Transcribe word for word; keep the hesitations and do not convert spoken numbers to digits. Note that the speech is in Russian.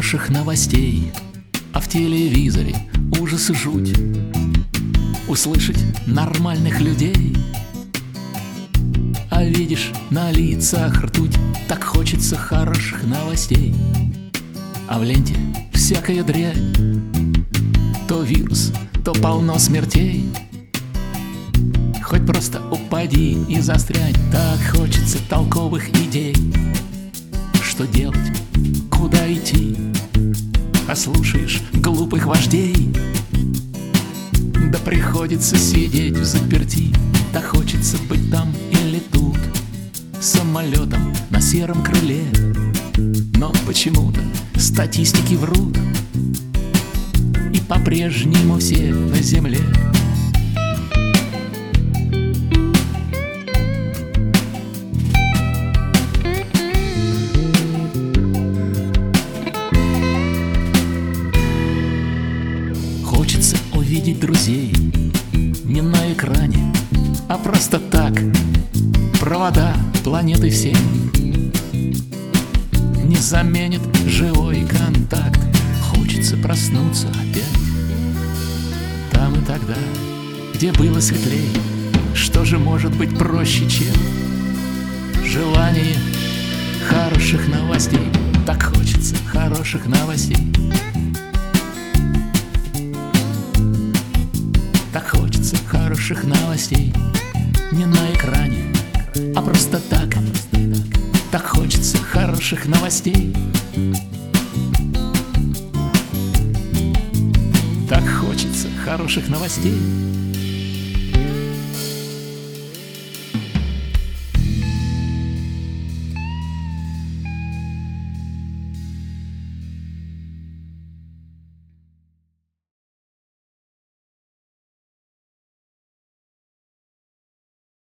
хороших новостей, а в телевизоре ужас и жуть. Услышать нормальных людей, а видишь на лицах ртуть. Так хочется хороших новостей, а в ленте всякая дрянь. То вирус, то полно смертей. Хоть просто упади и застрянь. Так хочется толковых идей. Что делать, куда идти? А слушаешь глупых вождей, да приходится сидеть взаперти. Так хочется быть там или тут, самолетом на сером крыле. Но почему-то статистики врут, и по-прежнему все на земле. Хочется увидеть друзей не на экране, а просто так. Провода планеты всей не заменит живой контакт. Хочется проснуться опять там и тогда, где было светлей. Что же может быть проще, чем желание хороших новостей? Так хочется хороших новостей. Так хочется хороших новостей. Не на экране, а просто так. Так хочется хороших новостей. Так хочется хороших новостей.